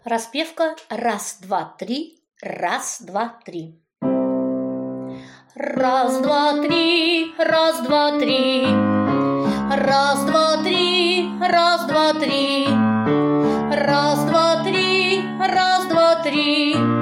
Распевка раз, два, три, раз, два, три. Раз, два, три, раз, два, три. Раз, два, три, раз, два, три. Раз, два, три, раз, два, три.